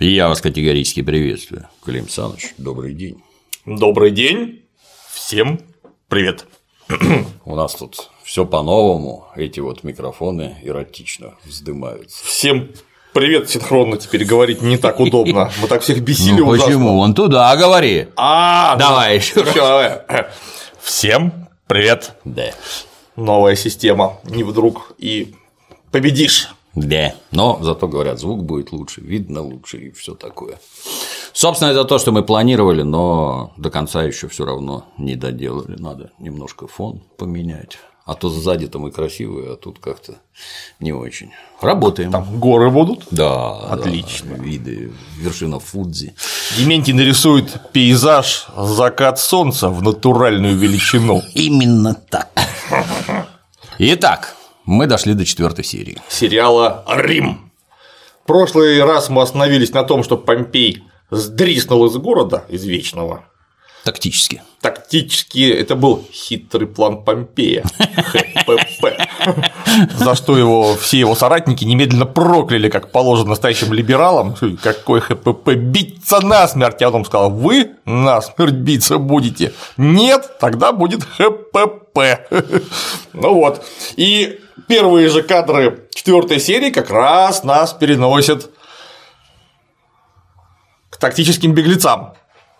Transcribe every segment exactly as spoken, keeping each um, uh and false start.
И я вас категорически приветствую. Клим Саныч, добрый день. Добрый день. Всем привет. У нас тут все по-новому, эти вот микрофоны эротично вздымаются. Всем привет, синхронно теперь говорить не так удобно. Мы так всех бесили ну, ужасно. Почему? Вон туда говори. А, давай еще раз. Всем привет. Да. Новая система. Не вдруг и победишь. Да. Но зато говорят, звук будет лучше, видно лучше и все такое. Собственно, это то, что мы планировали, но до конца еще все равно не доделали. Надо немножко фон поменять. А то сзади-то мы красивые, а тут как-то не очень. Работаем. Там горы будут? Да. Отлично. Да, виды, вершина Фудзи. Дементий нарисует пейзаж закат солнца в натуральную величину. Именно так. Итак, мы дошли до четвертой серии. Сериала «Рим». В прошлый раз мы остановились на том, что Помпей сдриснул из города, из Вечного. Тактически. Тактически это был хитрый план Помпея. ХПП. За что его все его соратники немедленно прокляли, как положено настоящим либералам. Какой ХПП, биться насмерть. А он сказал: вы насмерть биться будете. Нет, тогда будет ХПП. Ну вот. И первые же кадры четвертой серии как раз нас переносят к тактическим беглецам.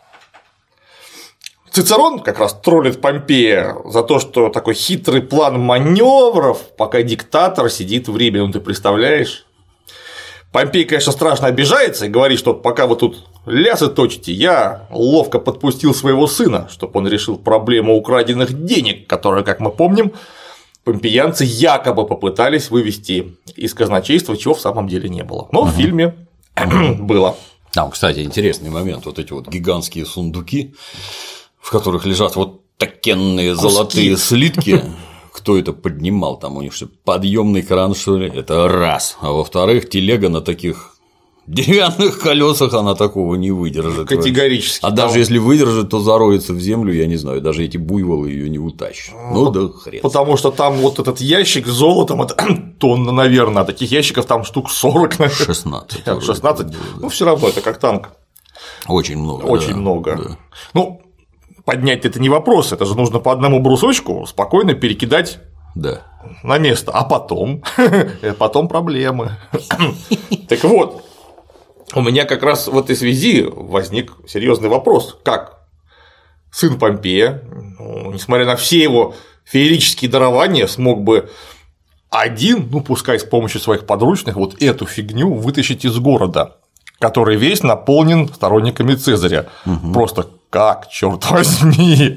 Цицерон как раз троллит Помпея за то, что такой хитрый план маневров, пока диктатор сидит в Риме, ну ты представляешь? Помпей, конечно, страшно обижается и говорит, что пока вы тут лясы точите, я ловко подпустил своего сына, чтобы он решил проблему украденных денег, которые, как мы помним, помпеянцы якобы попытались вывести из казначейства, чего в самом деле не было. Но в фильме было. Там, кстати, интересный момент, вот эти вот гигантские сундуки, в которых лежат вот такенные Куски. Золотые слитки. Кто это поднимал? Там у них что, подъемный кран, что ли? Это раз. А во-вторых, телега на таких деревянных колесах, она такого не выдержит. Категорически. А там... даже если выдержит, то зароется в землю, я не знаю, даже эти буйволы ее не утащат. Ну да хрен. Потому что там вот этот ящик с золотом, это тонна, наверное, а таких ящиков там штук сорок, наверное. шестнадцать. шестнадцать. Да, да. Ну, все равно это как танк. Очень много. Очень да, много. Да. Ну, поднять это не вопрос, это же нужно по одному брусочку спокойно перекидать да. на место, а потом, потом проблемы. Так вот, у меня как раз в этой связи возник серьезный вопрос, как сын Помпея, ну, несмотря на все его феерические дарования, смог бы один, ну пускай с помощью своих подручных, вот эту фигню вытащить из города, который весь наполнен сторонниками Цезаря. Угу. Просто как, черт возьми,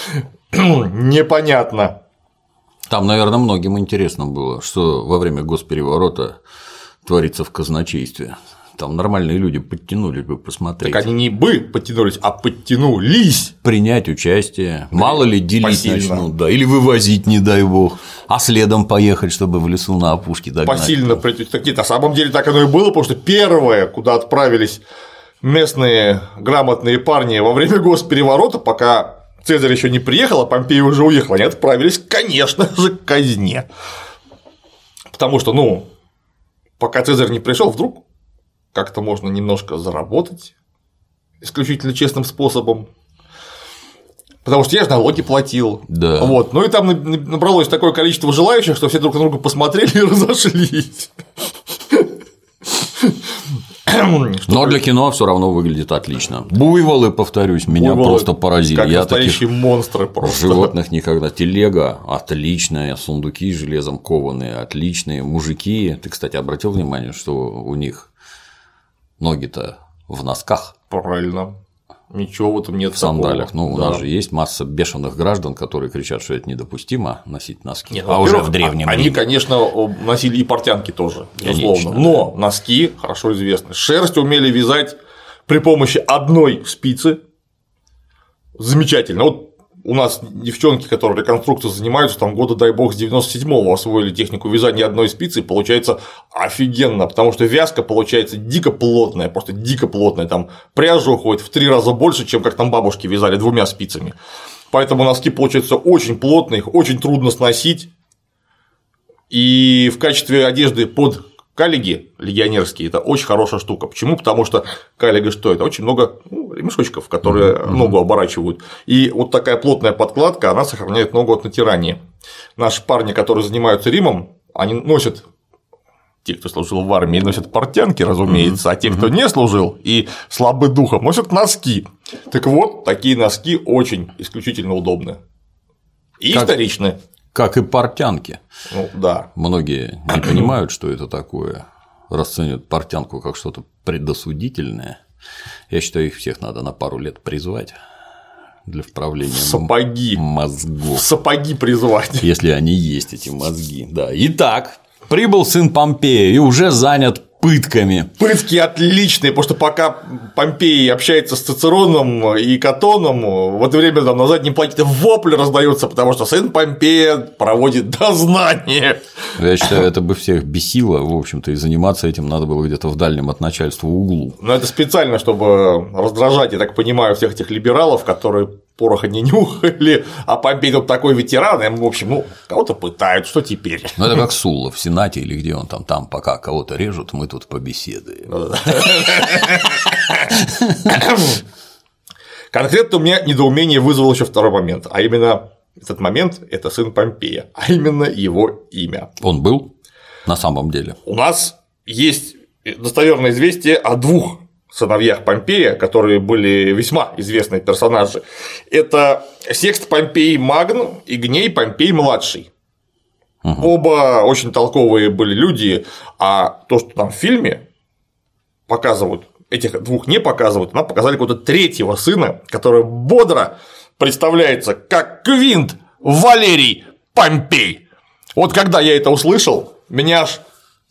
непонятно. Там, наверное, многим интересно было, что во время госпереворота творится в казначействе. Там нормальные люди подтянулись бы посмотреть. Так они не бы подтянулись, а подтянулись. Принять участие. Мало ли делить Посильно. начнут, да, или вывозить, не дай бог, а следом поехать, чтобы в лесу на опушке догнать. Посильно прийти. На самом деле так оно и было, потому что первое, куда отправились местные грамотные парни во время госпереворота, пока Цезарь еще не приехал, а Помпей уже уехал, они отправились, конечно же, к казне. Потому что, ну, пока Цезарь не пришел, вдруг как-то можно немножко заработать исключительно честным способом. Потому что я же налоги платил. Да. Вот. Ну и там набралось такое количество желающих, что все друг на друга посмотрели и разошлись. Но для кино все равно выглядит отлично. Буйволы, повторюсь, меня Буйволы, просто поразили. Как я настоящие таких монстры просто. Животных никогда. Телега отличная, сундуки железом кованые отличные, мужики. Ты, кстати, обратил внимание, что у них ноги-то в носках. Правильно. Ничего в этом нет. В сандалях. Такого. Ну, у да. нас же есть масса бешеных граждан, которые кричат, что это недопустимо носить носки. Нет, а уже в древнем Они, Риме. конечно, носили и портянки тоже, безусловно. Конечно, но да. Носки хорошо известны. Шерсть умели вязать при помощи одной спицы. Замечательно. Вот у нас девчонки, которые реконструкцией занимаются, там года, дай бог, с девяносто седьмого освоили технику вязания одной спицы, и получается офигенно, потому что вязка получается дико плотная, просто дико плотная, там пряжа уходит в три раза больше, чем как там бабушки вязали двумя спицами. Поэтому носки получаются очень плотные, их очень трудно сносить, и в качестве одежды под каллиги легионерские – это очень хорошая штука. Почему? Потому что каллига что? Это очень много ну, ремешочков, которые mm-hmm. ногу оборачивают. И вот такая плотная подкладка, она сохраняет ногу от натирания. Наши парни, которые занимаются римом, они носят, те, кто служил в армии, носят портянки, разумеется, mm-hmm. а те, кто не служил и слабы духом, носят носки. Так вот, такие носки очень исключительно удобны и как, историчны. Как и портянки. Ну, да. Многие не понимают, что это такое, расценивают портянку как что-то предосудительное. Я считаю, их всех надо на пару лет призвать для вправления сапоги. мозгов. Сапоги призвать. Если они есть, эти мозги. Да. Итак, прибыл сын Помпея и уже занят пытками. Пытки отличные, потому что пока Помпей общается с Цицероном и Катоном, в это время там на заднем плане вопли раздаются, потому что сын Помпея проводит дознание. Я считаю, это бы всех бесило, в общем-то, и заниматься этим надо было где-то в дальнем от начальства углу. Но это специально, чтобы раздражать, я так понимаю, всех этих либералов, которые пороха не нюхали, а Помпей тут такой ветеран, и, в общем, ну, кого-то пытают, что теперь? Ну, это как Сулла в Сенате или где он там, там пока кого-то режут, мы тут побеседуем. Конкретно у меня недоумение вызвал еще второй момент, а именно этот момент – это сын Помпея, а именно его имя. Он был на самом деле? У нас есть достоверное известие о двух сыновьях Помпея, которые были весьма известные персонажи. Это Секст Помпей Магн и Гней Помпей Младший. Угу. Оба очень толковые были люди, а то, что там в фильме показывают, этих двух не показывают, нам показали какого-то третьего сына, который бодро представляется как Квинт Валерий Помпей. Вот когда я это услышал, меня аж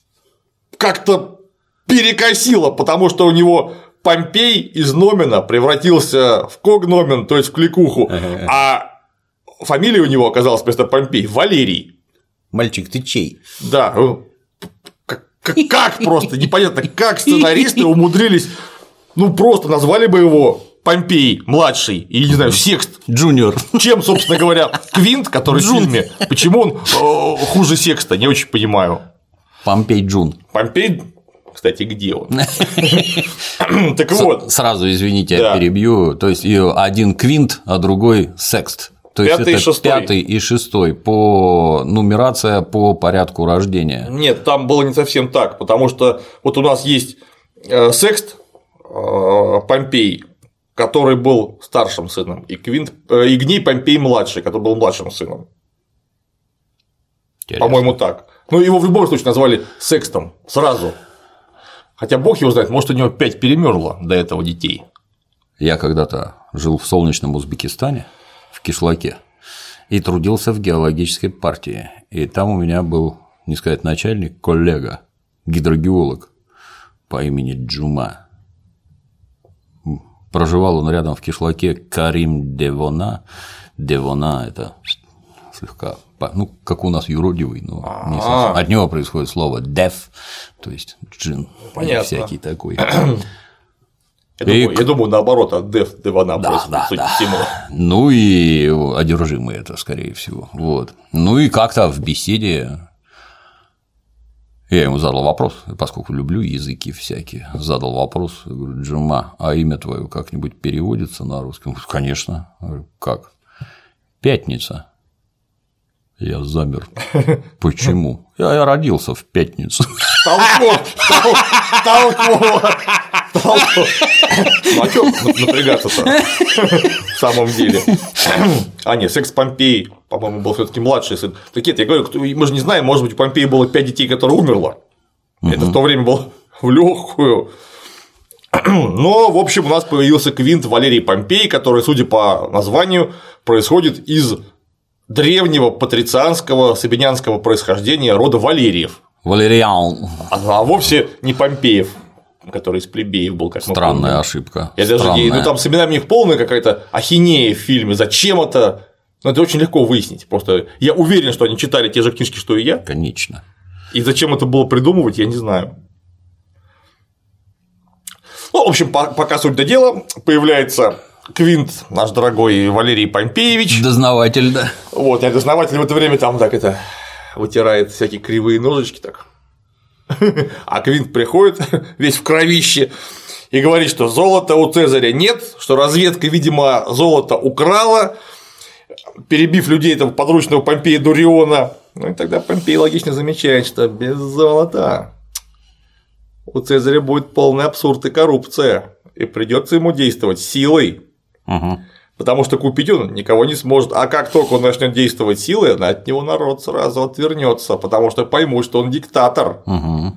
как-то перекосило, потому что у него Помпей из номена превратился в когномен, то есть в кликуху, а фамилия у него оказалась вместо Помпей Валерий. Мальчик, ты чей? Да, как, как просто непонятно, как сценаристы умудрились, ну просто назвали бы его Помпей младший или, не знаю, Секст Джуниор. Чем, собственно говоря, Квинт, который Джун. В фильме, почему он э, хуже Секста, не очень понимаю. Помпей Джун. Помпей. Кстати, где он? Так вот. Сразу, извините, я перебью. То есть один Квинт, а другой Секст. То есть пятый, это шестой. пятый и шестой по нумерация по порядку рождения. Нет, там было не совсем так, потому что вот у нас есть Секст Помпей, который был старшим сыном, и Квинт и Гней Помпей младший, который был младшим сыном. Интересно. По-моему, так. Ну, его в любом случае назвали Секстом сразу. Хотя бог его знает, может, у него пять перемёрло до этого детей. Я когда-то жил в солнечном Узбекистане, в Кишлаке, и трудился в геологической партии. И там у меня был, не сказать начальник, коллега, гидрогеолог по имени Джума. Проживал он рядом в Кишлаке Карим Девона. Девона – это слегка, ну, как у нас юродивый, но не совсем. От него происходит слово «деф», то есть джин, всякий такой. Я, и... думаю, я думаю, наоборот, от Деф Девана да, просто, да, судя да. по всему. Ну и одержимый это, скорее всего. Вот. Ну и как-то в беседе я ему задал вопрос, поскольку люблю языки всякие, задал вопрос, говорю: Джума, а имя твое как-нибудь переводится на русский? Он говорит: конечно. Я говорю: как? Пятница. Я замер. Почему? Я, я родился в пятницу. Толково, толково, толково. Ну, а чё напрягаться-то в самом деле? А, нет, Секст Помпей, по-моему, был все-таки младший сын. Такие, я говорю, мы же не знаем, может быть, у Помпея было пять детей, которые умерло. Это в то время было в легкую. Но, в общем, у нас появился Квинт Валерий Помпей, который, судя по названию, происходит из древнего патрицианского сабинянского происхождения рода Валериев. Валериан. А вовсе не Помпеев, который из плебеев был, как мы помним. Странная ошибка. Я даже Странная. не... Ну там с именами у них полная какая-то ахинея в фильме. Зачем это? Ну, это очень легко выяснить. Просто я уверен, что они читали те же книжки, что и я. Конечно. И зачем это было придумывать, я не знаю. Ну, в общем, пока суть до дела, появляется Квинт, наш дорогой Валерий Помпеевич. Дознаватель, да. Вот, а дознаватель в это время там так это вытирает всякие кривые ножички так. А Квинт приходит весь в кровище и говорит, что золота у Цезаря нет, что разведка, видимо, золото украла, перебив людей этого подручного Помпея Дуриона. Ну и тогда Помпей логично замечает, что без золота у Цезаря будет полный абсурд и коррупция, и придется ему действовать силой. Угу. Потому что купить он никого не сможет. А как только он начнет действовать силой, от него народ сразу отвернется, потому что поймут, что он диктатор. Угу.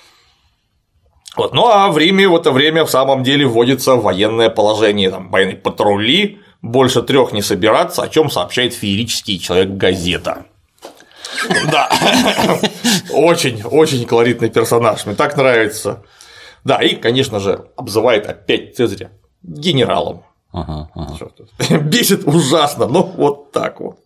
Вот. Ну а в Риме в это время в самом деле вводится военное положение, там военные патрули, больше трех не собираться, о чем сообщает феерический человек газета. Да, очень, очень колоритный персонаж, мне так нравится. Да, и, конечно же, обзывает опять Цезаря генералом. Ага, ага. Бесит ужасно, но вот так вот.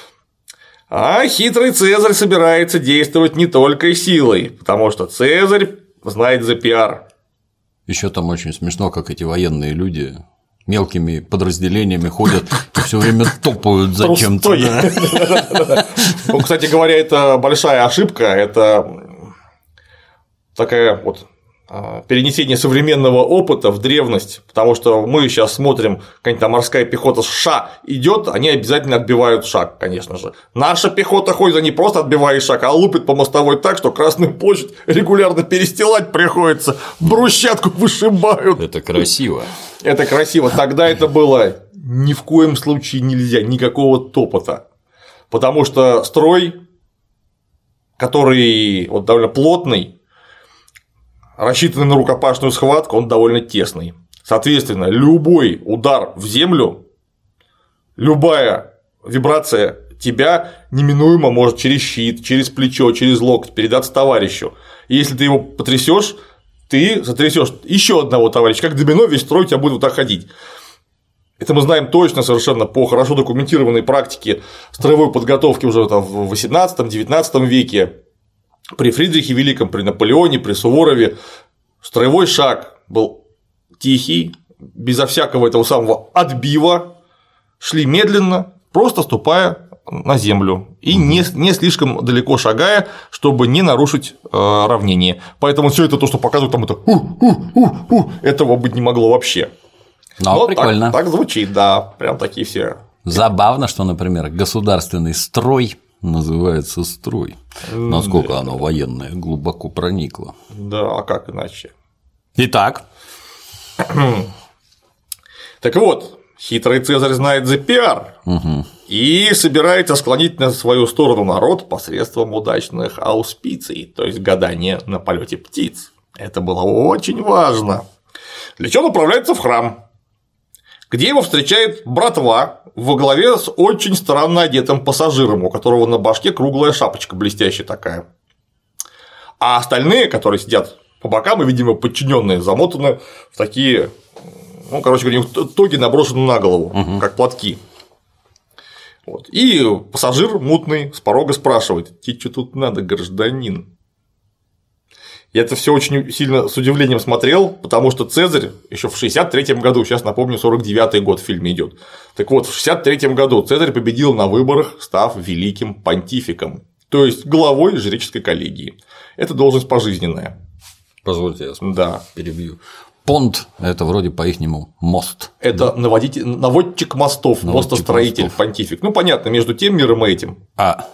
А хитрый Цезарь собирается действовать не только силой, потому что Цезарь знает за пиар. Еще там очень смешно, как эти военные люди мелкими подразделениями ходят и все время топают за чем-то. Ну, кстати говоря, это большая ошибка, это такая вот перенесение современного опыта в древность, потому что мы сейчас смотрим, какая-нибудь там морская пехота США идет, они обязательно отбивают шаг, конечно же. Наша пехота ходит, они просто отбивают шаг, а лупит по мостовой так, что Красную площадь регулярно перестилать приходится, брусчатку вышибают. Это красиво. Это красиво. Тогда это было ни в коем случае нельзя, никакого топота, потому что строй, который вот довольно плотный, рассчитанный на рукопашную схватку, он довольно тесный. Соответственно, любой удар в землю, любая вибрация тебя неминуемо может через щит, через плечо, через локоть передаться товарищу. И если ты его потрясешь, ты затрясешь еще одного товарища. Как домино, весь строй у тебя будет вот так ходить. Это мы знаем точно совершенно по хорошо документированной практике строевой подготовки уже в восемнадцатом-девятнадцатом веке. При Фридрихе Великом, при Наполеоне, при Суворове строевой шаг был тихий, безо всякого этого самого отбива, шли медленно, просто ступая на землю и не, не слишком далеко шагая, чтобы не нарушить э, равнение. Поэтому все это то, что показывают, там это у-у-у-у, этого быть не могло вообще. Ну, Но прикольно. Так, так звучит, да, прям такие все. Забавно, что, например, государственный строй называется строй. Насколько да. Оно военное глубоко проникло. Да, а как иначе? Итак. Так вот, хитрый Цезарь знает за пиар угу. и собирается склонить на свою сторону народ посредством удачных ауспиций, то есть гадания на полете птиц. Это было очень важно. Для чего он отправляется в храм, где его встречает братва во главе с очень странно одетым пассажиром, у которого на башке круглая шапочка блестящая такая. А остальные, которые сидят по бокам и, видимо, подчиненные, замотаны в такие, ну, короче говоря, тоги наброшены на голову, угу. как платки. Вот. И пассажир мутный с порога спрашивает: тебе что тут надо, гражданин? Я это все очень сильно с удивлением смотрел, потому что Цезарь еще в шестьдесят третьем году, сейчас напомню, сорок девятый год в фильме идет. Так вот, в шестьдесят третьем году Цезарь победил на выборах, став великим понтификом, то есть главой жреческой коллегии. Это должность пожизненная. Позвольте, я да. перебью. Понт – это вроде по-ихнему мост. Это да? наводитель, наводчик мостов, наводчик мостостроитель, мостов. Понтифик. Ну, понятно, между тем миром и этим. А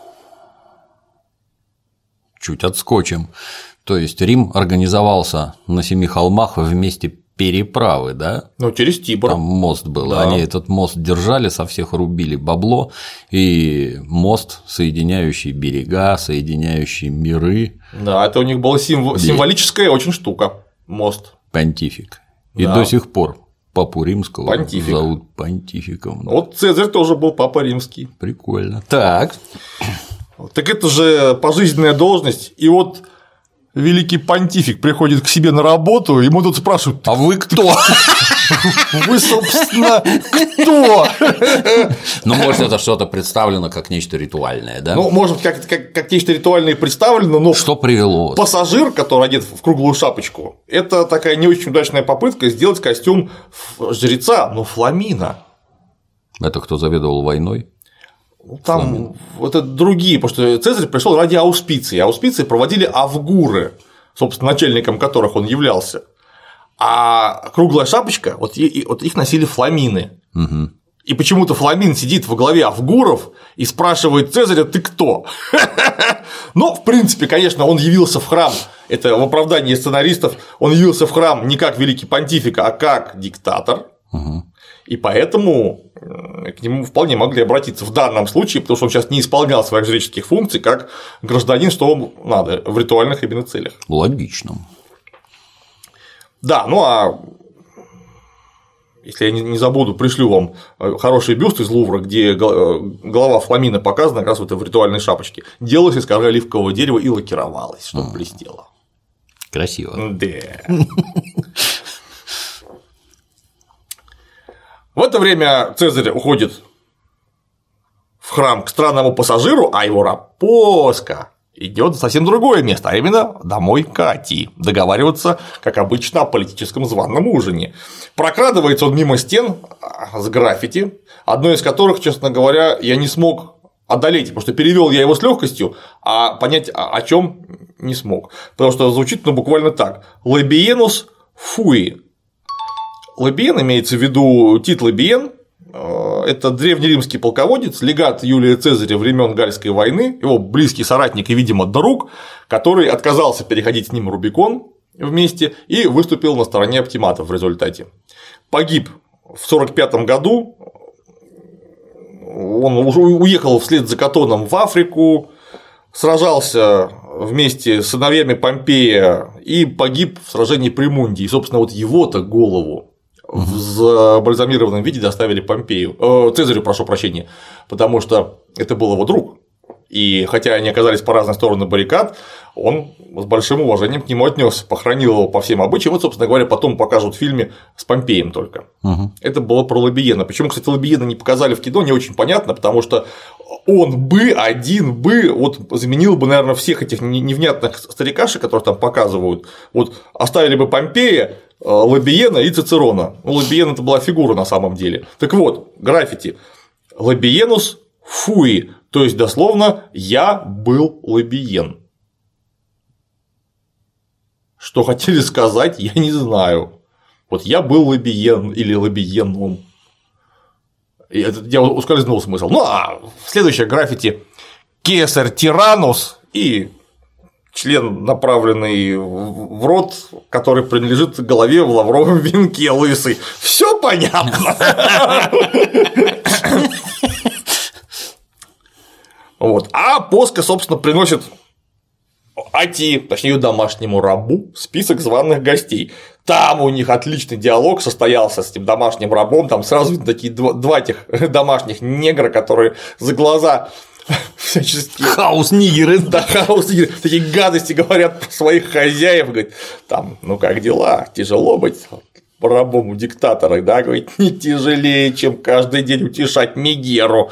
чуть отскочим. То есть Рим организовался на семи холмах вместе переправы, да? Ну, через Тибр. Там мост был. Да. Они этот мост держали, со всех рубили бабло, и мост, соединяющий берега, соединяющий миры. Да, это у них была символ... символическая очень штука. Мост. Понтифик. И да. до сих пор папу римского Понтифик. зовут понтификом. Вот Цезарь тоже был папа римский. Прикольно. Так. Так это же пожизненная должность. И вот великий понтифик приходит к себе на работу, ему тут спрашивают: а вы кто? Вы, собственно, кто? Ну, может, это что-то представлено как нечто ритуальное, да? Ну, может, как, как, как нечто ритуальное представлено, но. Что привело? Пассажир, который одет в круглую шапочку, это такая не очень удачная попытка сделать костюм жреца, но Фламина. Это кто заведовал войной? Там Фламин. Вот это другие, потому что Цезарь пришел ради ауспиций. Ауспиции проводили авгуры. собственно, начальником которых он являлся. А круглая шапочка, вот, и, вот их носили фламины. Угу. И почему-то Фламин сидит во главе Авгуров и спрашивает Цезаря: ты кто? Но, в принципе, конечно, он явился в храм, это в оправдании сценаристов, он явился в храм не как великий понтифик, а как диктатор, угу. И поэтому к нему вполне могли обратиться в данном случае, потому что он сейчас не исполнял своих жреческих функций как гражданин, что ему надо в ритуальных именно целях. Логично. Да, ну а если я не забуду, пришлю вам хороший бюст из Лувра, где голова Фламина показана как раз вот в ритуальной шапочке. Делалась из коры оливкового дерева и лакировалась, чтобы mm. блестело. Красиво. Да. В это время Цезарь уходит в храм к странному пассажиру, а его Рапоска идет в совсем другое место, а именно домой к Атии, договариваться, как обычно, о политическом званом ужине. Прокрадывается он мимо стен с граффити, одно из которых, честно говоря, я не смог одолеть, потому что перевел я его с легкостью, а понять о чем не смог. Потому что звучит ну, буквально так: Лабиенус фуи. Лабиен имеется в виду Тит Лабиен. Это древнеримский полководец, легат Юлия Цезаря времен Гальской войны, его близкий соратник и, видимо, друг, который отказался переходить с ним Рубикон вместе и выступил на стороне оптиматов в результате. Погиб в сорок пятом году, он уже уехал вслед за Катоном в Африку, сражался вместе с сыновьями Помпея и погиб в сражении при Мундии. И, собственно, вот его-то голову в забальзамированном виде доставили Помпею, э, Цезарю, прошу прощения, потому что это был его друг. И хотя они оказались по разные стороны баррикад, он с большим уважением к нему отнесся, похоронил его по всем обычаям. Вот, собственно говоря, потом покажут в фильме с Помпеем только. Угу. Это было про Лабиена. Почему, кстати, Лабиена не показали в кино, не очень понятно, потому что он бы, один бы, вот заменил бы, наверное, всех этих невнятных старикашек, которые там показывают. Вот оставили бы Помпея, Лабиена и Цицерона. Ну, Лабиен это была фигура на самом деле. Так вот, граффити. Лабиенус фуи, то есть дословно я был Лабиен. Что хотели сказать, я не знаю. Вот я был Лабиен или Лабиеном. Я ускользнул смысл. Ну а следующее граффити Кесарь Тиранус и член, направленный в рот, который принадлежит голове в лавровом венке лысый. Все понятно. Вот. А Поска, собственно, приносит Атии, точнее, ее домашнему рабу, список званых гостей. Там у них отличный диалог состоялся с этим домашним рабом. Там сразу видно такие два, два этих домашних негра, которые за глаза всячески. Хаус-нигеры. Да, хаус-нигеры. Такие гадости говорят про своих хозяев. Говорит, там, ну как дела? Тяжело быть рабом у диктатора, да, говорит, не тяжелее, чем каждый день утешать Мегеру.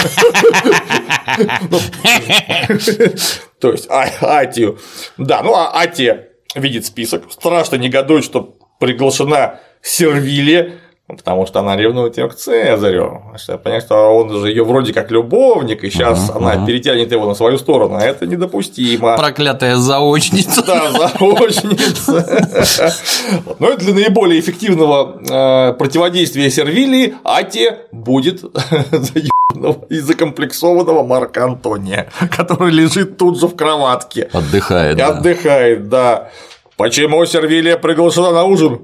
То есть Атию. Да, ну а Атия видит список, страшно негодует, что приглашена Сервилия, потому что она ревнует ее к Цезарю. Понятно, что он же ее вроде как любовник, и сейчас uh-huh, она uh-huh. перетянет его на свою сторону, а это недопустимо. Проклятая заочница. Да, заочница. Но для наиболее эффективного противодействия Сервилии Атия будет и закомплексованного Марка Антония, который лежит тут же в кроватке. Отдыхает. И отдыхает, да. Почему Сервилия приглашена на ужин?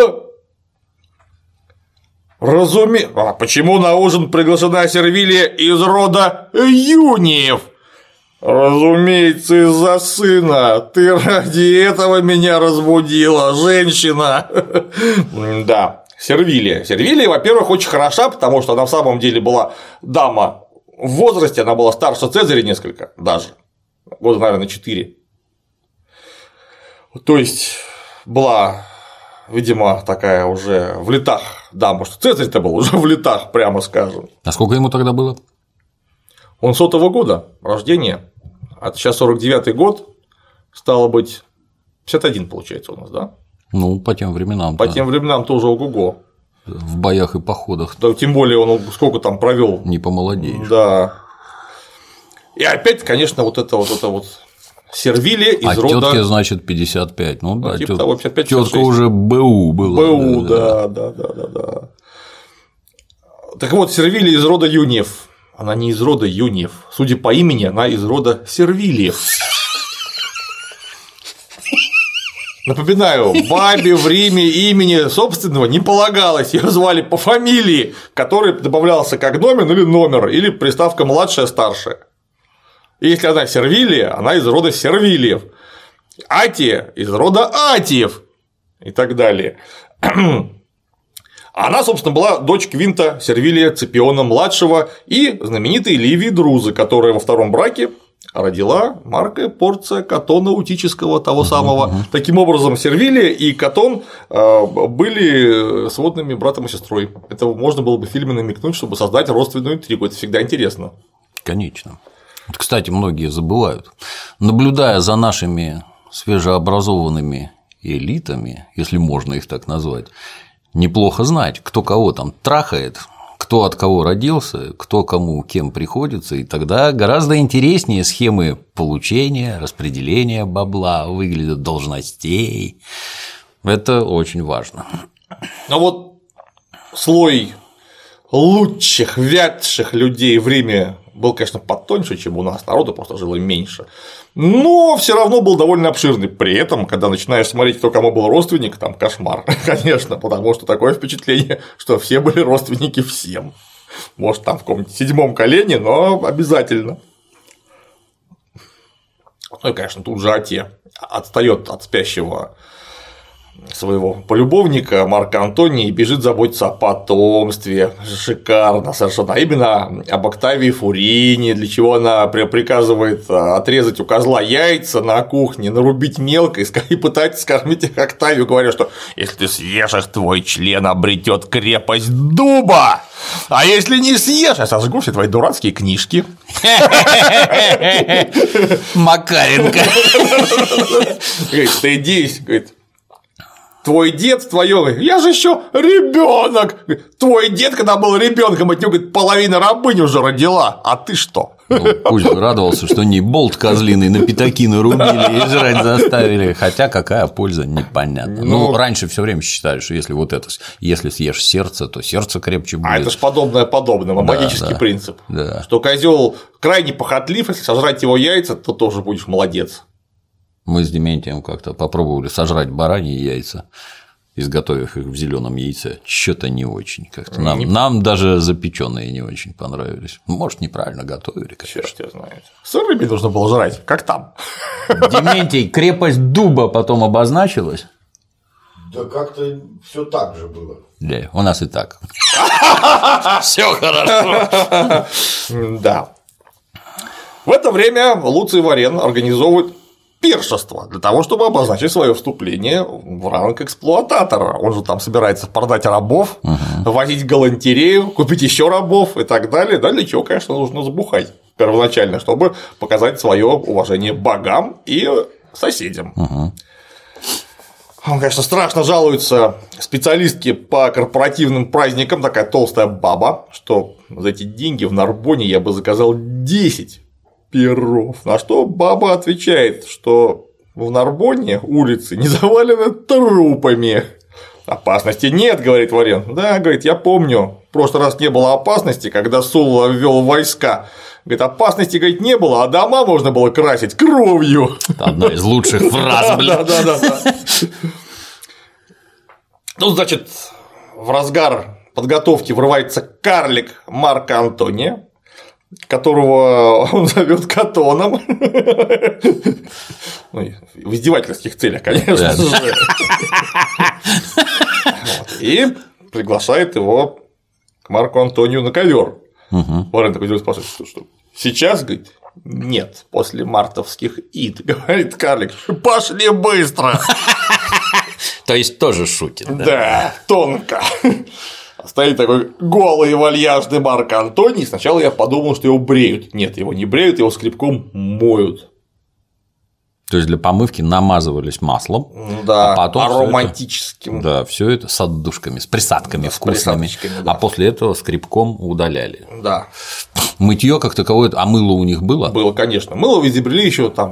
Разумеется. А почему на ужин приглашена Сервилия из рода Юниев? Разумеется, из-за сына. Ты ради этого меня разбудила, женщина. Да. Сервилия. Сервилия, во-первых, очень хороша, потому что она в самом деле была дама в возрасте, она была старше Цезаря несколько, даже года, наверное, четыре. То есть была, видимо, такая уже в летах дама, что Цезарь-то был уже в летах, прямо скажем. А сколько ему тогда было? Он сотого года рождения, а сейчас сорок девятый год, стало быть, пятьдесят один получается у нас, да? Ну, по тем временам. По да. тем временам тоже ого-го. В боях и походах. Да, тем более он сколько там провел. Не помолодеешь. Да. И опять, конечно, вот это вот это вот Сервилия из а рода… тетке, значит, пятьдесят пять. Ну, да, типа тет... того, пятьдесят пять, тетка уже БУ была. БУ, да, да, да, да, да. Так вот, Сервилия из рода Юниев. Она не из рода Юниев. Судя по имени, она из рода Сервилиев. Напоминаю, бабе в Риме имени собственного не полагалось, ее звали по фамилии, который добавлялся как домен или номер, или приставка младшая, старшая. И если она Сервилия, она из рода Сервилиев, Атия из рода Атиев и так далее. Она, собственно, была дочь Квинта Сервилия Ципиона младшего и знаменитой Ливии Друзы, которая во втором браке родила Марка Порция Катона Утического, того самого. Uh-huh. Таким образом, Сервилия и Катон были сводными братом и сестрой. Это можно было бы в фильме намекнуть, чтобы создать родственную интригу. Это всегда интересно. Конечно. Кстати, многие забывают. Наблюдая за нашими свежеобразованными элитами, если можно их так назвать, неплохо знать, кто кого там трахает, кто от кого родился, кто кому кем приходится, и тогда гораздо интереснее схемы получения, распределения бабла, выглядят должностей. Это очень важно. Но вот слой лучших, вятших людей в Риме был, конечно, потоньше, чем у нас, народу просто жило меньше, но все равно был довольно обширный. При этом, когда начинаешь смотреть, кто кому был родственник, там кошмар, конечно, потому что такое впечатление, что все были родственники всем. Может, там в каком-нибудь седьмом колене, но обязательно. Ну и, конечно, тут же Атия отстает от спящего своего полюбовника Марка Антония и бежит заботиться о потомстве. Шикарно совершенно. Именно об Октавии Фурине, для чего она приказывает отрезать у козла яйца на кухне, нарубить мелко и пытается скормить их Октавию, говоря, что если ты съешь их, твой член обретет крепость дуба, а если не съешь, я сожгу все твои дурацкие книжки. Макаренко. Говорит, стыдись, говорит. Твой дед, твое, я же еще ребенок. Твой дед, когда был ребенком, от него, говорит, половина рабынь уже родила, а ты что? Ну, пусть радовался, что не болт козлиный на пятаки нарубили и жрать заставили. Хотя какая польза, непонятно. Ну, ну раньше все время считали, что если вот это, если съешь сердце, то сердце крепче будет. А это же подобное подобному, да, магический да, принцип. Да. Что козел крайне похотлив, если сожрать его яйца, то тоже будешь молодец. Мы с Дементием как-то попробовали сожрать бараньи яйца, изготовив их в зеленом яйце. Что-то не очень как-то. Нам, не... нам даже запеченные не очень понравились. Может, неправильно готовили, конечно. Черт тебя знает. Сырыми нужно было жрать, как там. Дементий, крепость дуба потом обозначилась. Да как-то все так же было. Да, у нас и так. Все хорошо. Да. В это время Луций Варен организовывает пиршество для того, чтобы обозначить свое вступление в ранг эксплуататора. Он же там собирается продать рабов, угу. возить галантерею, купить еще рабов и так далее. Да, для чего, конечно, нужно забухать первоначально, чтобы показать свое уважение богам и соседям. Угу. Он, конечно, страшно жалуется специалистке по корпоративным праздникам, такая толстая баба, что за эти деньги в Нарбоне я бы заказал десять перов. На что баба отвечает, что в Нарбоне улицы не завалены трупами. Опасности нет, говорит Варен. Да, говорит, я помню, в прошлый раз не было опасности, когда Сулла ввел войска. Говорит, опасности, говорит, не было, а дома можно было красить кровью. Это одна из лучших фраз, блин. Да, да, да. Ну, значит, в разгар подготовки врывается карлик Марка Антония, которого он зовет Катоном. Ну, в издевательских целях, конечно же. И приглашает его к Марку Антонию на ковер. Варен такой делает, спрашивает, что, что сейчас, говорит, нет, после мартовских ид, говорит карлик, пошли быстро. То есть тоже шутит. Да, да, тонко. Стоит такой голый вальяжный Марк Антоний. Сначала я подумал, что его бреют. Нет, его не бреют, его скребком моют. То есть для помывки намазывались маслом, да, а потом ароматическим. Это, да, все это с отдушками, с присадками да, вкусными, с да. А после этого скребком удаляли. Да. Мытье как таковое, а мыло у них было? Было, конечно. Мыло изобрели еще там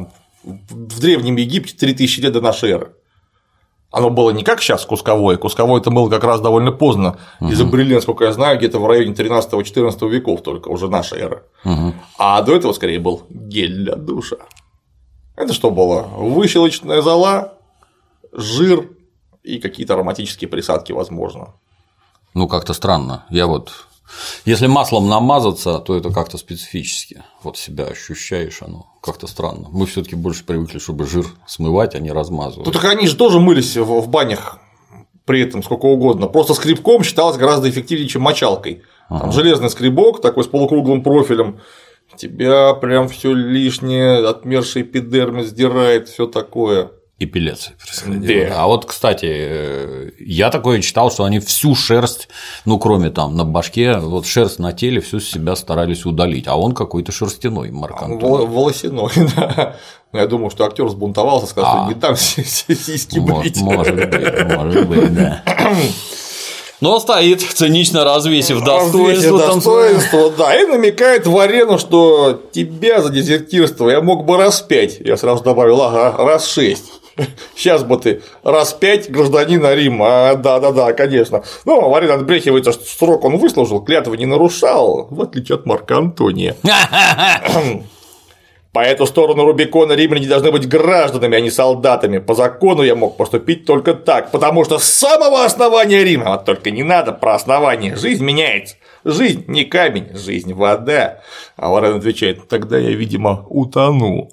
в Древнем Египте три тысячи лет до нашей эры. Оно было не как сейчас кусковое, кусковое это было как раз довольно поздно, угу. изобрели, насколько я знаю, где-то в районе тринадцатого-четырнадцатого веков только, уже нашей эры. Угу. А до этого скорее был гель для душа. Это что было? Выщелочная зола, жир и какие-то ароматические присадки, возможно. Ну, как-то странно. Я вот. Если маслом намазаться, то это как-то специфически. Вот себя ощущаешь, оно как-то странно. Мы все-таки больше привыкли, чтобы жир смывать, а не размазывать. Ну так они же тоже мылись в банях при этом сколько угодно. Просто скребком считалось гораздо эффективнее, чем мочалкой. Там ага. железный скребок такой с полукруглым профилем. Тебя прям все лишнее, отмерший эпидермис сдирает, все такое. Эпиляция происходила. Да. А вот, кстати, я такое читал, что они всю шерсть, ну, кроме там на башке, вот шерсть на теле всю с себя старались удалить, а он какой-то шерстяной, Марк Антоний. Волосяной, да. Я думаю, что актер сбунтовался, сказал, а. что не там сиськи брить. Может быть, может быть, да. Но стоит, цинично развесив достоинство. Достоинство, да, и намекает в арену, что тебя за дезертирство я мог бы раз пять. Я сразу добавил, ага, раз шесть. Сейчас бы ты раз пять гражданина Рима, а, да-да-да, конечно. Ну, в арену отбрехивается, что срок он выслужил, клятвы не нарушал, в отличие от Марка Антония. По эту сторону Рубикона римляне не должны быть гражданами, а не солдатами. По закону я мог поступить только так, потому что с самого основания Рима, вот только не надо про основание, жизнь меняется. Жизнь не камень, жизнь вода. А Варен отвечает, тогда я, видимо, утону.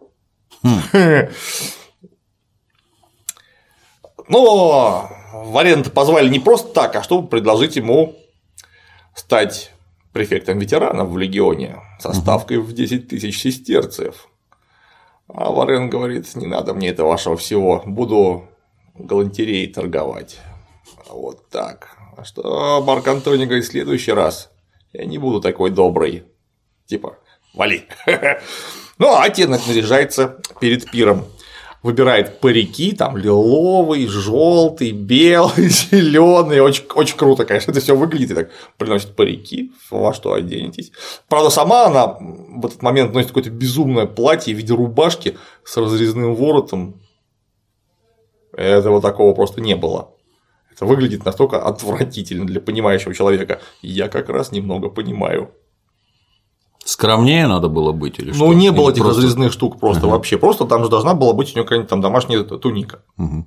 Но Варена-то позвали не просто так, а чтобы предложить ему стать префектом ветеранов в легионе со ставкой в десять тысяч сестерцев. А Варен говорит, не надо мне этого вашего всего, буду галантереей торговать. Вот так. А что Марк Антоний говорит, в следующий раз я не буду такой добрый. Типа, вали. Ну, а Тенок наряжается перед пиром. Выбирает парики, там лиловый, желтый, белый, зеленый, очень, очень круто, конечно, это все выглядит, и так приносит парики, во что оденетесь. Правда, сама она в этот момент носит какое-то безумное платье в виде рубашки с разрезным воротом. Этого такого просто не было. Это выглядит настолько отвратительно для понимающего человека. Я как раз немного понимаю. Скромнее надо было быть или что? Ну, не было или этих просто... разрезных штук просто ага. вообще. Просто там же должна была быть у нее какая-нибудь там домашняя туника. Угу.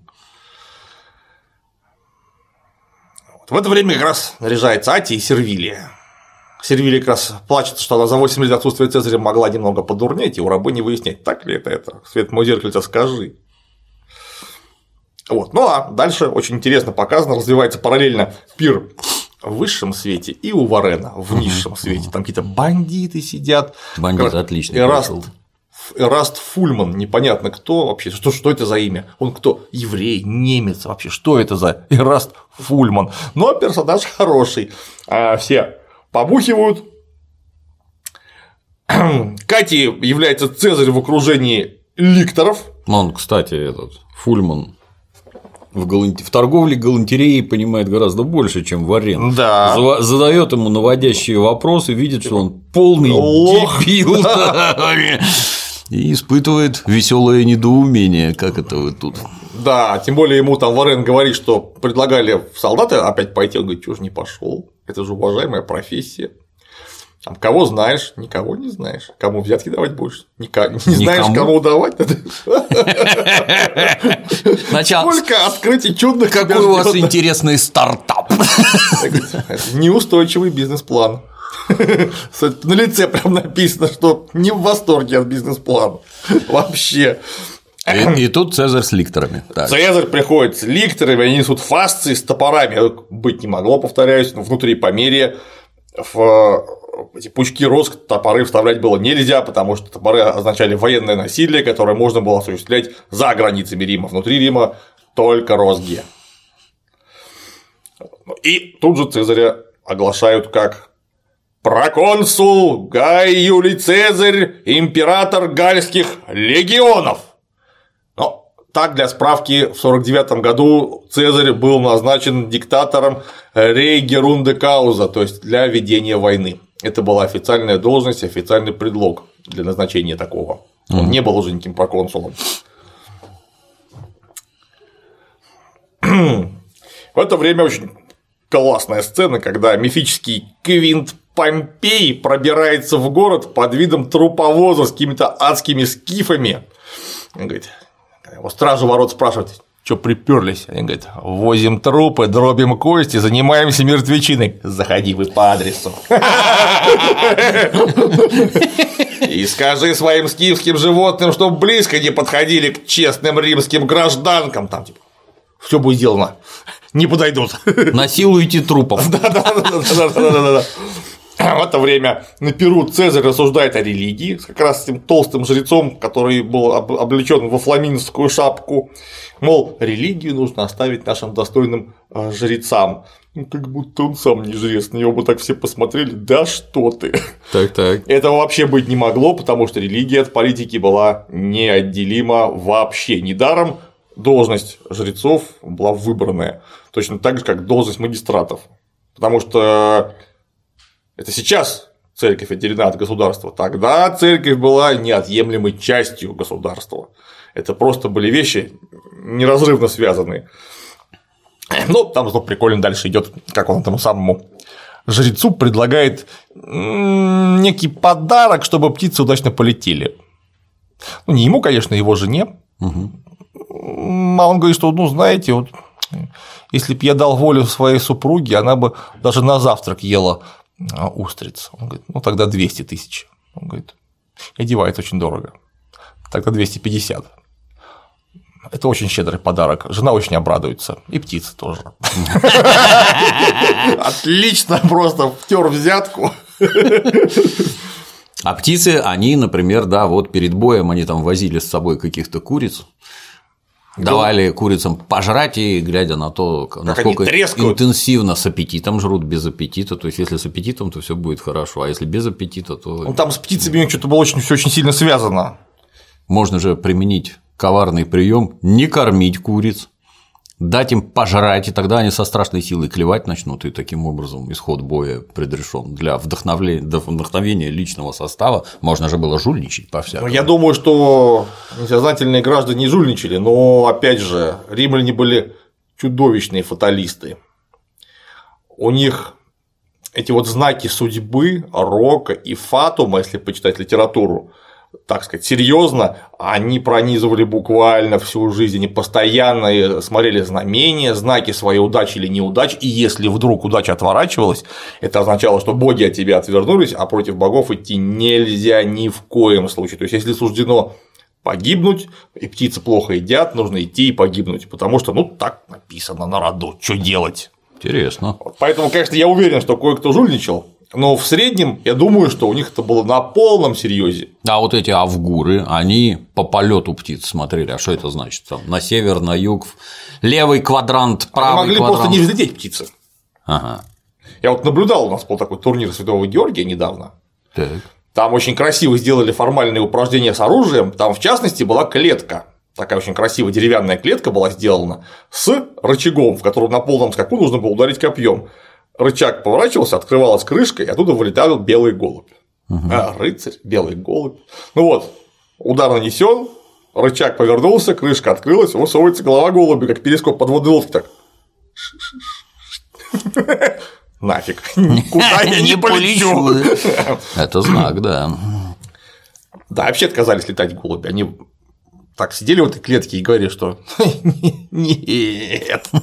Вот. В это время как раз наряжается Атия и Сервилия. Сервилия как раз плачет, что она за восемь лет отсутствия Цезаря могла немного подурнеть, и у рабыни выяснять, так ли это это. Свет мой зеркальце, скажи. Вот. Ну а дальше очень интересно показано, развивается параллельно пир в высшем свете и у Варена в низшем свете. Там какие-то бандиты сидят. Бандит отличный. Эраст, Эраст Фульман, непонятно кто вообще, что, что это за имя? Он кто? Еврей, немец вообще, что это за Эраст Фульман? Но персонаж хороший. А все побухивают. Кати является Цезарь в окружении ликторов. Он, кстати, этот Фульман. В, галант... в торговле галантереей понимает гораздо больше, чем Варен. Да. Задает ему наводящие вопросы, видит, что он полный Лох. дебил. Да. И испытывает веселое недоумение, как это вы тут. Да, тем более ему там Варен говорит, что предлагали в солдаты опять пойти, он говорит, что ж не пошел, это же уважаемая профессия. Там, кого знаешь, никого не знаешь. Кому взятки давать будешь? Никак... Не знаешь, кому давать? Сначала... Сколько открытий чудных. Какой у вас интересный стартап. Неустойчивый бизнес-план. На лице прям написано, что не в восторге от бизнес-плана. Вообще. И, и тут Цезарь с ликторами. Так. Цезарь приходит с ликторами, они несут фасции с топорами. Быть не могло, повторяюсь, но внутри померия в эти пучки роз топоры вставлять было нельзя, потому что топоры означали военное насилие, которое можно было осуществлять за границами Рима. Внутри Рима только розги. И тут же Цезаря оглашают как проконсул Гай Юлий Цезарь, император гальских легионов. Но так, для справки, в сорок девятом году Цезарь был назначен диктатором Рей Герунде Кауза, то есть для ведения войны. Это была официальная должность, официальный предлог для назначения такого Он mm. не был уже никаким проконсулом. В это время очень классная сцена, когда мифический Квинт Помпей пробирается в город под видом труповоза с какими-то адскими скифами. Он говорит, его стражу ворот спрашивают, что приперлись? Они говорят, возим трупы, дробим кости, занимаемся мертвечиной. Заходи вы по адресу. И скажи своим скифским животным, чтобы близко не подходили к честным римским гражданкам. Там типа все будет сделано. Не подойдут. Насилуйте трупов. Да-да-да. В это время на Перу Цезарь рассуждает о религии, как раз с этим толстым жрецом, который был облечен во фламинскую шапку. Мол, религию нужно оставить нашим достойным жрецам. Ну, как будто он сам не жрец, на него бы так все посмотрели, да что ты. Так, так. Этого вообще быть не могло, потому что религия от политики была неотделима вообще. Недаром должность жрецов была выбранная, точно так же, как должность магистратов. Потому что это сейчас церковь отделена от государства, тогда церковь была неотъемлемой частью государства. Это просто были вещи неразрывно связанные. Ну, там зато прикольно дальше идет, как он тому самому жрецу предлагает некий подарок, чтобы птицы удачно полетели. Ну, не ему, конечно, его жене. Угу. А он говорит, что, ну, знаете, вот если бы я дал волю своей супруге, она бы даже на завтрак ела устриц. Он говорит, ну тогда двести тысяч. Он говорит, и одевает очень дорого. Тогда двести пятьдесят. Это очень щедрый подарок. Жена очень обрадуется. И птицы тоже. Отлично, просто втер взятку. А птицы, они, например, да, вот перед боем они там возили с собой каких-то куриц. Давали курицам пожрать, и глядя на то, как насколько интенсивно с аппетитом жрут, без аппетита. То есть, если с аппетитом, то все будет хорошо, а если без аппетита, то. Ну, там с птицами что-то было очень, все очень сильно связано. Можно же применить коварный прием, не кормить куриц, дать им пожрать, и тогда они со страшной силой клевать начнут, и таким образом исход боя предрешен. Для вдохновения, для вдохновения личного состава можно же было жульничать по-всякому. Я думаю, что несознательные граждане не жульничали, но опять же, римляне были чудовищные фаталисты. У них эти вот знаки судьбы, рока и фатума, если почитать литературу, так сказать, серьезно, они пронизывали буквально всю жизнь, они постоянно смотрели знамения, знаки своей удачи или неудачи, и если вдруг удача отворачивалась, это означало, что боги от тебя отвернулись, а против богов идти нельзя ни в коем случае. То есть, если суждено погибнуть, и птицы плохо едят, нужно идти и погибнуть, потому что, ну, так написано на роду, что делать. Интересно. Поэтому, конечно, я уверен, что кое-кто жульничал. Но в среднем, я думаю, что у них это было на полном серьезе. А вот эти авгуры, они по полету птиц смотрели. А что это значит? Там на север, на юг, левый квадрант, правый они могли квадрант. Просто не взлететь птицы. Ага. Я вот наблюдал, у нас был такой турнир Святого Георгия недавно. Так. Там очень красиво сделали формальные упражнения с оружием. Там, в частности, была клетка. Такая очень красивая деревянная клетка была сделана с рычагом, в котором на полном скаку нужно было ударить копьем. Рычаг поворачивался, открывалась крышка, и оттуда вылетал белый голубь. Угу. А, рыцарь, белый голубь. Ну вот, удар нанесен, рычаг повернулся, крышка открылась, высовывается голова голубя, как перископ подводной лодки, так. Нафиг, никуда я не полечу. Это знак, да. Да, вообще отказались летать голуби. Они так сидели в этой клетке и говорили, что нет.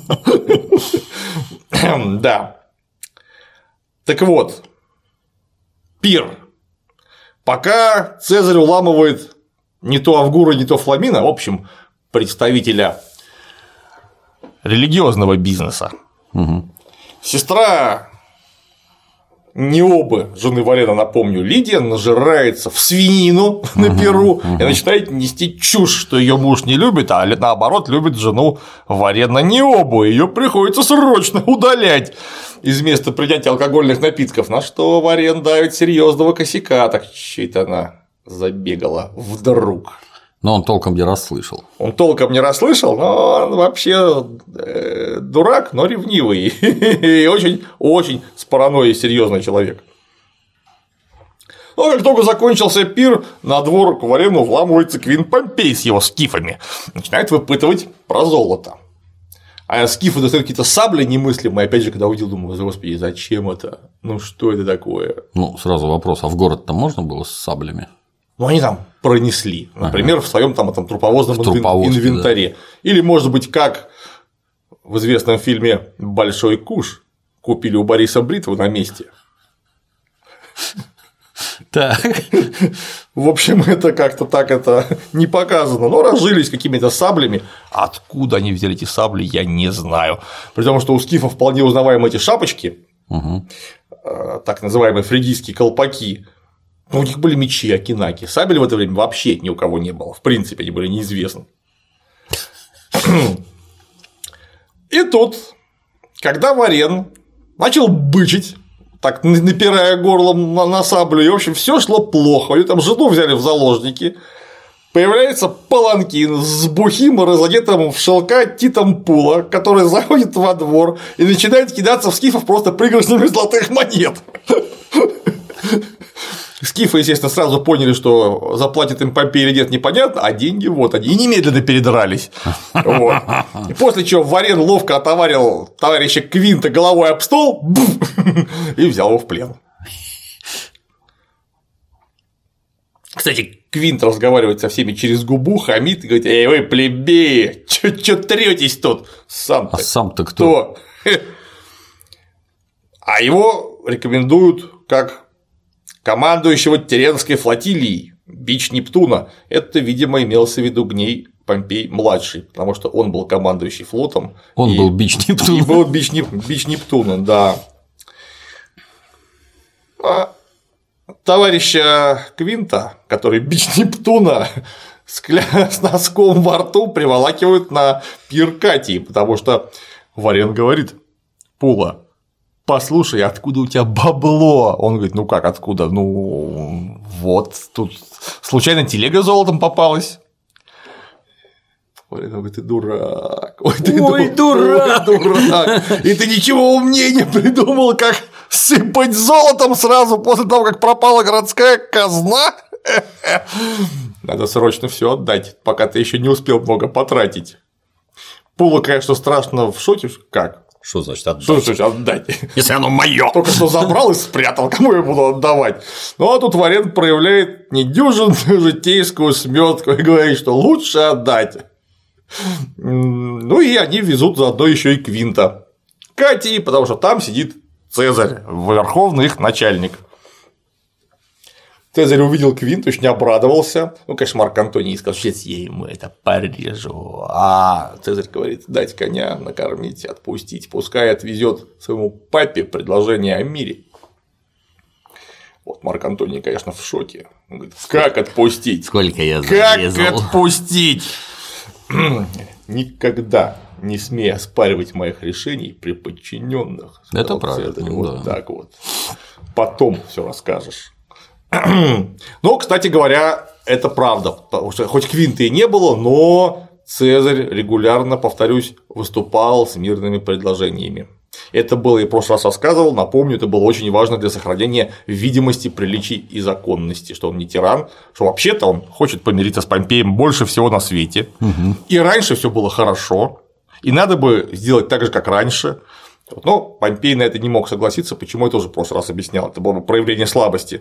Да. Так вот, пир. Пока Цезарь уламывает не то Авгура, не то Фламина, в общем, представителя религиозного бизнеса. Угу. Сестра Необы, жены Варена, напомню, Лидия, нажирается в свинину uh-huh, на Перу uh-huh. и начинает нести чушь, что ее муж не любит, а наоборот любит жену Варена Необу, ее приходится срочно удалять из места принятия алкогольных напитков, на что Варен давит серьезного косяка, так чуть она забегала вдруг. Но он толком не расслышал. Он толком не расслышал, но он вообще э, дурак, но ревнивый и очень-очень с паранойей серьезный человек. Но как только закончился пир, на двор к Варену вламывается Квинт Помпей с его скифами, начинает выпытывать про золото. А скифы достают какие-то сабли немыслимые, опять же, когда увидел, думаю, господи, зачем это? Ну что это такое? Ну, сразу вопрос, а в город-то можно было с саблями? Ну, они там пронесли, например, ага. в своем там этом труповозном инвентаре. Да. Или, может быть, как в известном фильме «Большой куш» купили у Бориса Бритова на месте. Так. В общем, это как-то так это не показано, но разжились какими-то саблями. Откуда они взяли эти сабли, я не знаю. При том, что у скифов вполне узнаваемы эти шапочки, угу. так называемые фригийские колпаки. Но у них были мечи, акинаки. Сабель в это время вообще ни у кого не было. В принципе, они были неизвестны. И тут, когда Варен начал бычить, так напирая горлом на, на саблю, и, в общем, все шло плохо. Ее там жену взяли в заложники. Появляется паланкин с бухим и разодетым в шелка Титом Пула, который заходит во двор и начинает кидаться в скифов просто пригоршнями золотых монет. Скифы, естественно, сразу поняли, что заплатит им Помпей или нет, непонятно, а деньги вот они, и немедленно передрались. Вот. И после чего Варен ловко отоварил товарища Квинта головой об стол и взял его в плен. Кстати, Квинт разговаривает со всеми через губу, хамит и говорит: эй, вы, плебеи, чё трётесь тут? Сам-то, а сам-то кто? кто? А его рекомендуют как командующего Тиренской флотилией, бич Нептуна. Это, видимо, имелся в виду Гней Помпей-младший, потому что он был командующий флотом. Он и... был бич Нептуна. И был бич, Неп... бич Нептуна, да. А товарища Квинта, который бич Нептуна, с, кля... с носком во рту приволакивают на пир Катии, потому что Варен говорит: Пула, послушай, откуда у тебя бабло? Он говорит: ну как, откуда? Ну вот, тут случайно телега с золотом попалась. Ой, ну ты дурак. Ой, ты Ой, дурак. Ой, дурак. И ты ничего умнее не придумал, как сыпать золотом сразу после того, как пропала городская казна? Надо срочно все отдать, пока ты еще не успел много потратить. Пула, конечно, страшно в шоке. Как? Что значит отдать? Что значит отдать? Если оно мое. Только что забрал и спрятал, кому я буду отдавать? Ну а тут Варен проявляет недюжинную житейскую сметку и говорит, что лучше отдать. Ну и они везут заодно еще и Квинта Катии, потому что там сидит Цезарь, верховный их начальник. Цезарь увидел Квинта, очень обрадовался. Ну, конечно, Марк Антоний сказал: сейчас я ему это порежу. А Цезарь говорит: дать коня, накормить, отпустить, пускай отвезет своему папе предложение о мире. Вот Марк Антоний, конечно, в шоке. Он говорит: как отпустить? Сколько я зарезал? Как отпустить? Никогда не смей оспаривать моих решений при подчиненных. Это правильно. Цезарь. Вот так вот. Потом все расскажешь. Ну, кстати говоря, это правда, потому что хоть Квинта и не было, но Цезарь регулярно, повторюсь, выступал с мирными предложениями. Это было, я в прошлый раз рассказывал, напомню, это было очень важно для сохранения видимости, приличий и законности, что он не тиран, что вообще-то он хочет помириться с Помпеем больше всего на свете, угу. И раньше все было хорошо, и надо бы сделать так же, как раньше. Но Помпей на это не мог согласиться, почему я тоже в прошлый раз объяснял, это было бы проявление слабости.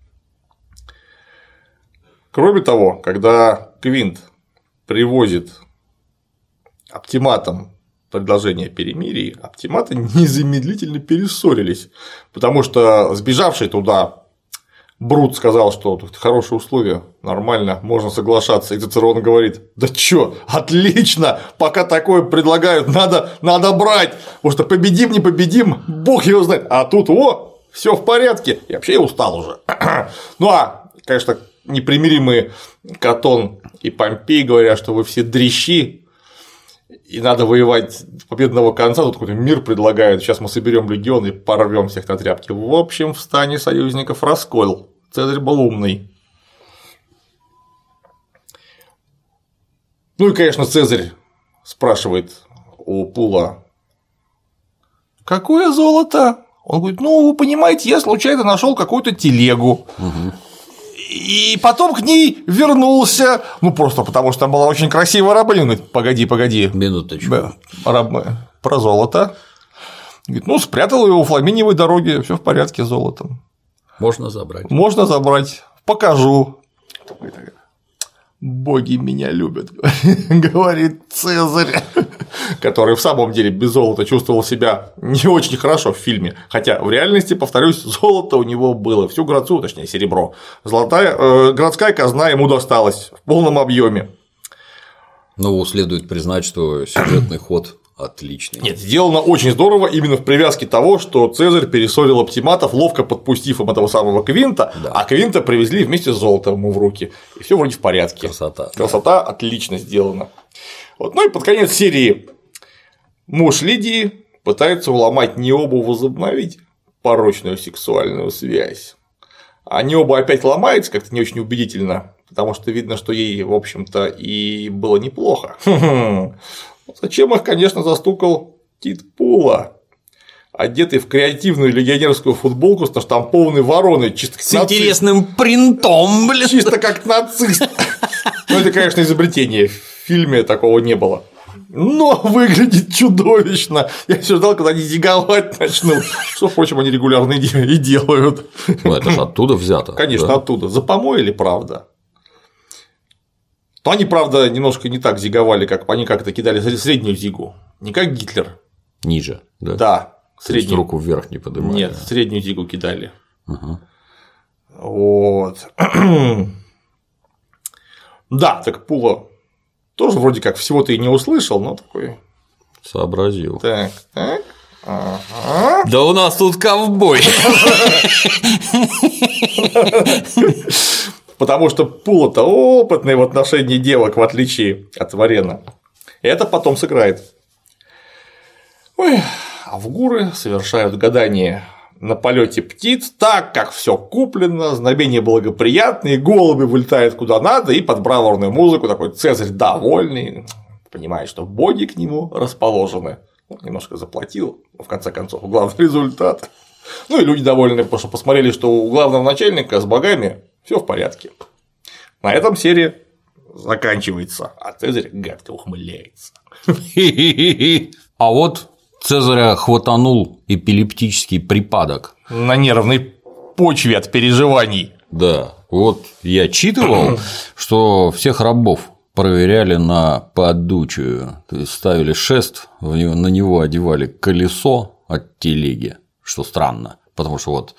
Кроме того, когда Квинт привозит оптиматам предложение о перемирии, оптиматы незамедлительно перессорились, потому что сбежавший туда Брут сказал, что тут хорошие условия, нормально, можно соглашаться, и Цицерон говорит: да чё, отлично, пока такое предлагают, надо, надо брать, потому что победим, не победим, бог его знает, а тут, о, все в порядке, и вообще я устал уже. Ну а, конечно, непримиримые Катон и Помпей говорят, что вы все дрищи, и надо воевать до победного конца, тут какой-то мир предлагают, сейчас мы соберем легион и порвем всех на тряпки. В общем, в стане союзников раскол. Цезарь был умный. Ну и, конечно, Цезарь спрашивает у Пула: какое золото? Он говорит: ну, вы понимаете, я случайно нашел какую-то телегу. Угу. И потом к ней вернулся, ну просто потому что там была очень красивая рабыня. Он говорит: погоди, погоди. Минуточку. Раб... Про золото. Говорит: ну, спрятал его у Фламиниевой дороги, все в порядке с золотом. Можно забрать. Можно забрать. Покажу. Боги меня любят, говорит Цезарь, который в самом деле без золота чувствовал себя не очень хорошо в фильме, хотя в реальности, повторюсь, золото у него было, всю городскую, точнее серебро, золотая э, городская казна ему досталась в полном объеме. Но следует признать, что сюжетный ход отличный. Нет, сделано очень здорово именно в привязке того, что Цезарь перессорил оптиматов, ловко подпустив им этого самого Квинта, да. А Квинта привезли вместе с золотом ему в руки, и все вроде в порядке. Красота. Красота отлично сделана. Вот. Ну и под конец серии муж Лидии пытается уломать Необу возобновить порочную сексуальную связь. А Необа опять ломается как-то не очень убедительно, потому что видно, что ей, в общем-то, и было неплохо. Зачем их, конечно, застукал Тит Пула, одетый в креативную легионерскую футболку с наштампованной вороной, чисто как с нацист. Интересным принтом, блин. Чисто как нацист. Ну, это, конечно, изобретение. В фильме такого не было. Но выглядит чудовищно. Я все ждал, когда они зиговать начнут. Что, впрочем, они регулярно и делают. Ну, это же оттуда взято. Конечно, да? Оттуда. Запомоили, правда. Но они, правда, немножко не так зиговали, как они как-то кидали среднюю зигу. Не как Гитлер. Ниже, да? Да. Среднюю руку вверх не поднимали. Нет, среднюю зигу кидали. Угу. Вот. Да, так Пула тоже вроде как всего-то и не услышал, но такой. Сообразил. Так, так. Ага. Да у нас тут ковбой. Потому что Пула-то опытный в отношении девок, в отличие от Варена. Это потом сыграет. Ой, а в гуры совершают гадание на полете птиц, так как все куплено, знамения благоприятные, голуби вылетают куда надо, и под бравурную музыку такой Цезарь довольный, понимает, что боги к нему расположены. Ну, немножко заплатил, но в конце концов главный результат. Ну и люди довольны, потому что посмотрели, что у главного начальника с богами все в порядке. На этом серия заканчивается, а Цезарь гадко ухмыляется. А вот Цезаря хватанул эпилептический припадок. На нервной почве от переживаний. Да, вот я читывал, что всех рабов проверяли на подучую, то есть ставили шест, на него одевали колесо от телеги, что странно, потому что вот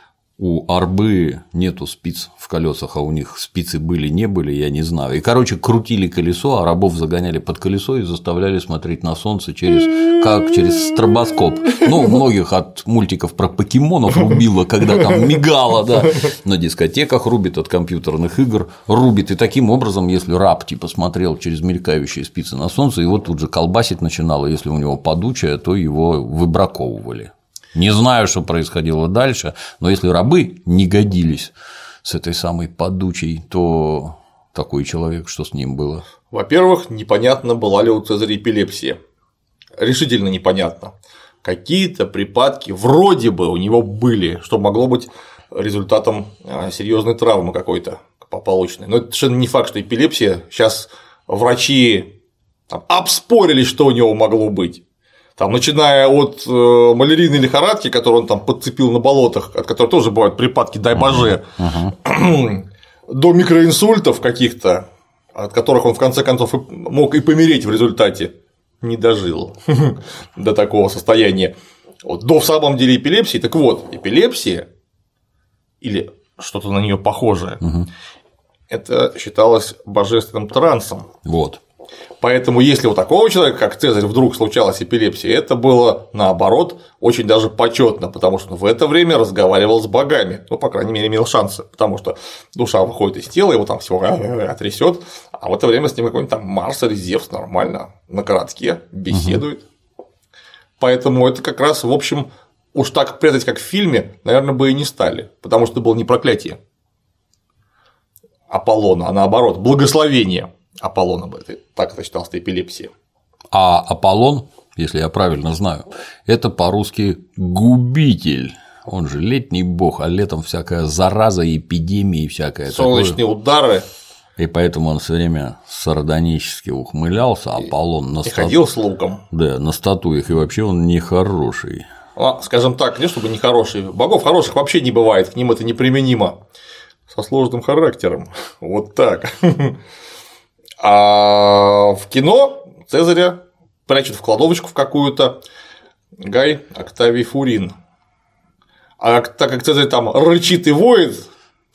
у арбы нету спиц в колесах, а у них спицы были, не были, я не знаю. И, короче, крутили колесо, а рабов загоняли под колесо и заставляли смотреть на солнце через, как через стробоскоп. Ну, многих от мультиков про покемонов рубило, когда там мигало, да. На дискотеках рубит, от компьютерных игр рубит. И таким образом, если раб типа смотрел через мелькающие спицы на солнце, его тут же колбасить начинало, если у него подучая, то его выбраковывали. Не знаю, что происходило дальше, но если рабы не годились с этой самой подучей, то такой человек, что с ним было? Во-первых, непонятно, была ли у Цезаря эпилепсия. Решительно непонятно. Какие-то припадки вроде бы у него были, что могло быть результатом серьезной травмы какой-то полученной. Но это совершенно не факт, что эпилепсия. Сейчас врачи там обспорили, что у него могло быть. Там, начиная от э, малярийной лихорадки, которую он там подцепил на болотах, от которой тоже бывают припадки, дай боже, uh-huh. Uh-huh. до микроинсультов каких-то, от которых он в конце концов мог и помереть в результате, не дожил до такого состояния, вот, до в самом деле эпилепсии. Так вот, эпилепсия или что-то на нее похожее, uh-huh. это считалось божественным трансом. Вот. Поэтому, если у такого человека, как Цезарь, вдруг случалась эпилепсия, это было, наоборот, очень даже почетно, потому что в это время разговаривал с богами, ну, по крайней мере, имел шансы, потому что душа выходит из тела, его там всего отрясет, а в это время с ним какой-нибудь там Марс или Зевс нормально на городке беседует. Угу. Поэтому это как раз, в общем, уж так прятать, как в фильме, наверное, бы и не стали, потому что это было не проклятие Аполлона, а наоборот, благословение Аполлона бы, так это считалось, эпилепсия. А Аполлон, если я правильно знаю. Это по-русски губитель. Он же летний бог, а летом всякая зараза, эпидемии, всякое солнечные такое. удары. И поэтому он все время сардонически ухмылялся, Аполлон на, И стат... ходил с луком. да, на статуях, и вообще он нехороший. А, скажем так, не чтобы нехороший. Богов хороших вообще не бывает, к ним это неприменимо. Со сложным характером. Вот так. А в кино Цезаря прячут в кладовочку в какую-то Гай Октавий Фурин. А так как Цезарь там рычит и воет,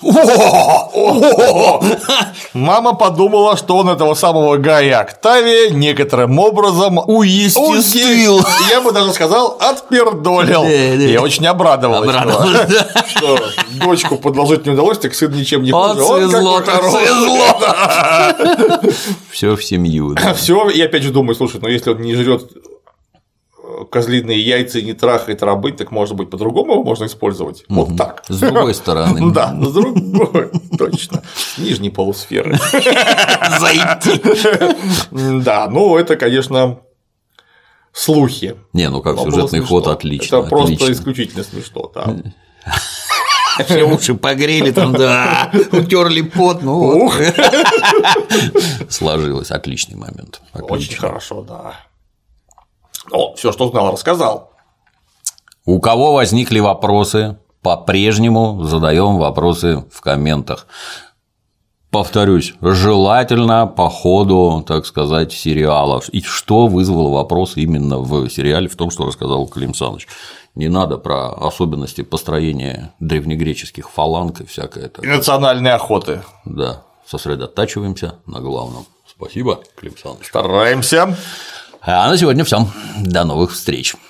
мама подумала, что он этого самого Гая Октавия некоторым образом Уестествил. Я бы даже сказал, отпердолил. Я очень обрадовалась, что дочку подложить не удалось, так сын ничем не хуже. Свезло, свезло. Все в семью. Все, и опять же думаю, слушай, ну если он не жрет козлиные яйца и не трахает рабынь, так может быть по-другому его можно использовать. Вот так. С другой стороны. Да, с другой, точно. Нижней полусферы. Зайти. Да, ну это, конечно, слухи. Не, ну как сюжетный ход отлично. Это просто исключительно смешно, да. Все уши погрели там, да, утерли пот, ну вот. Сложилось, отличный момент. Очень хорошо, да. Ну, все, что знал, рассказал. У кого возникли вопросы, по-прежнему задаем вопросы в комментах. Повторюсь, желательно по ходу, так сказать, сериалов. И что вызвало вопрос именно в сериале, в том, что рассказал Клим Саныч. Не надо про особенности построения древнегреческих фаланг и всякое такое. И национальной охоты. Да, сосредотачиваемся на главном. Спасибо, Клим Саныч. Стараемся. А на сегодня все. До новых встреч.